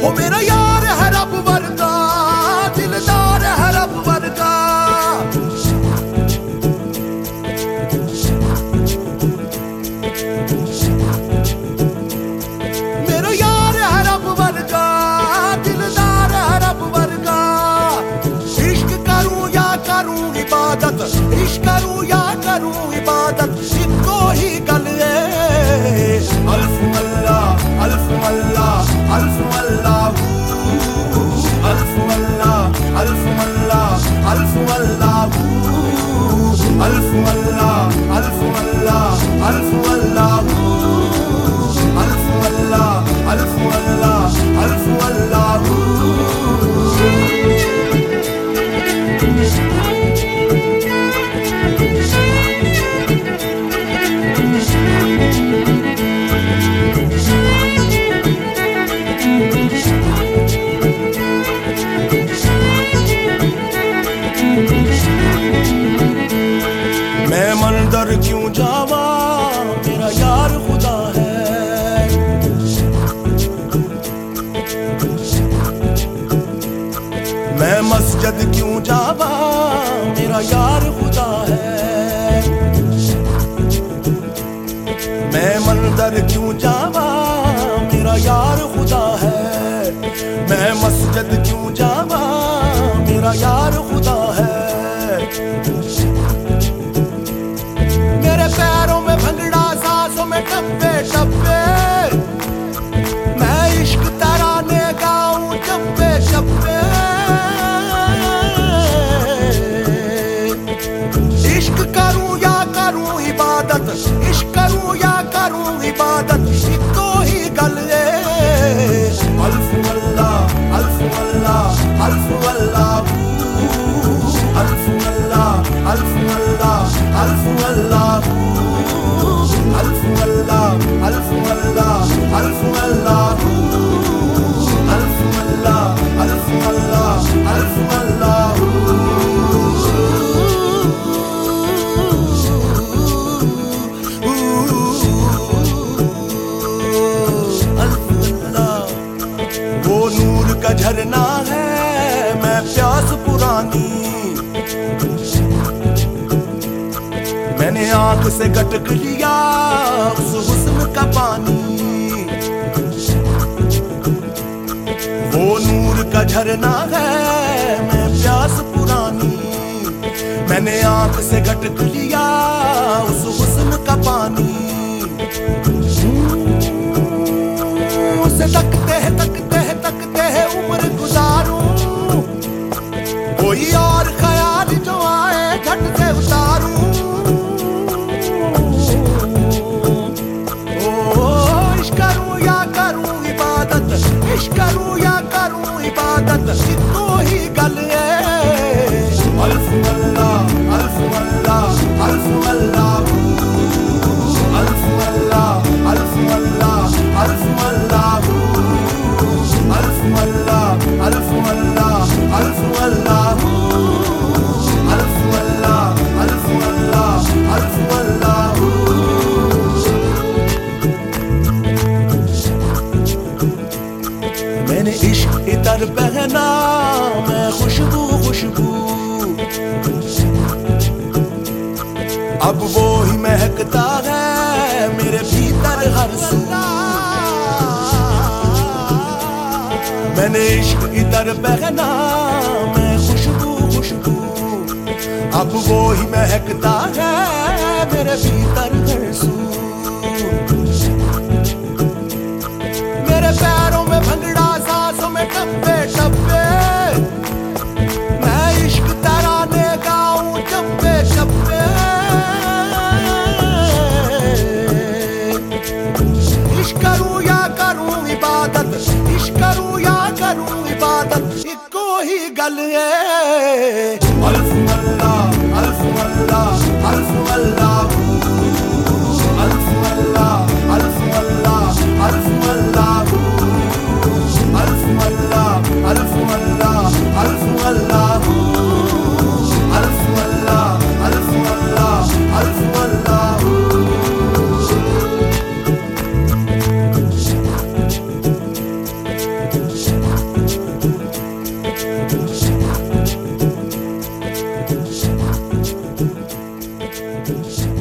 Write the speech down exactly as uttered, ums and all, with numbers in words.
वो मेरा यार है रब वर्गा, दिलदार है रब वर्गा। मेरा यार है रब वर्गा, दिलदार है रब वर्गा। इश्क करूं या करूं इबादत, इश्क करूं या करूं इबादत, इनको ही गल है। अल्फ अल्लाह अल्फ अल्लाह अल्फ अल्लाह अल्फ अल्लाह अल्फ अल्लाह अल्फ अल्लाह अल्फ अल्लाह अल्फ अल्लाह अल्फ अल्लाह अल्फ अल्लाह अल्फ अल्लाह अल्फ अल्लाह। मैं मंदिर क्यों जावा, मेरा यार खुदा है। मैं मस्जिद क्यों जावा, मेरा यार खुदा है। मैं मंदिर क्यों जावा, मेरा यार खुदा है। मैं मस्जिद क्यों जावा, मेरा यार खुदा है। मेरे पैरों में भंगड़ा, सांसों में टप्पे टप्पे, मैं इश्क तराने गाऊं चप्पे चप्पे। इश्क करूं या करूं इबादत, इश्क करूं या करूं इबादत, इनको ही गल है। अल्फ अल्लाह अल्फ अल्लाह अल्फ अल्लाह अल्फ अल्लाह अल्फ अल्लाह अल्फ अल्लाह अल्फ अल्लाह अल्फ अल्लाह अल्फ अल्लाह अल्फ अल्लाह अल्फ अल्लाह अल्फ अल्लाह। वो नूर का झरना है, मैं प्यास पुरानी। मैंने आंख से गटक लिया उस हुस्न का पानी। वो नूर का झरना है, मैं प्यास पुरानी। मैंने आंख से गटक लिया उस हुस्न का पानी। उसे तकते है तकते है तकते है उम्र गुजारूं, कोई और ख्याल जो आए झट से उतारूं। इश्क करूं या करूं इबादत, इनको ही गल है। अल्फ अल्लाह अल्फ अल्लाह अल्फ अल्लाह अल्फ अल्लाह अल्फ अल्लाह अल्फ अल्लाह अल्फ अल्लाह अल्फ अल्लाह अल्फ अल्लाह अल्फ अल्लाह अल्फ अल्लाह अल्फ अल्लाह। मैंने इश्क इतर पहना, मैं खुशबू खुशबू, अब वो ही महकता है मेरे भीतर हर सू। मैंने इश्क इतर पहना, मैं खुशबू खुशबू, अब वो ही महकता है मेरे भीतर हर सू। मेरे पैरों में भंगड़ा, सांसों में टप्पे टप्पे, मैं इश्क तराने गाऊं चप्पे चप्पे। इश्क करूं या करूं इबादत, इश्क करूं या करूं इबादत, इनको ही गल है। अल्फ अल्लाह अल्फ अल्लाह अल्फ अल्लाह अल्फ अल्लाह अल्फ अल्लाह अल्फ अल्लाह अल्फ अल्लाह अल्फ अल्लाह अल्फ अल्लाह अल्फ अल्लाह अल्फ अल्लाह अल्फ अल्लाह। है।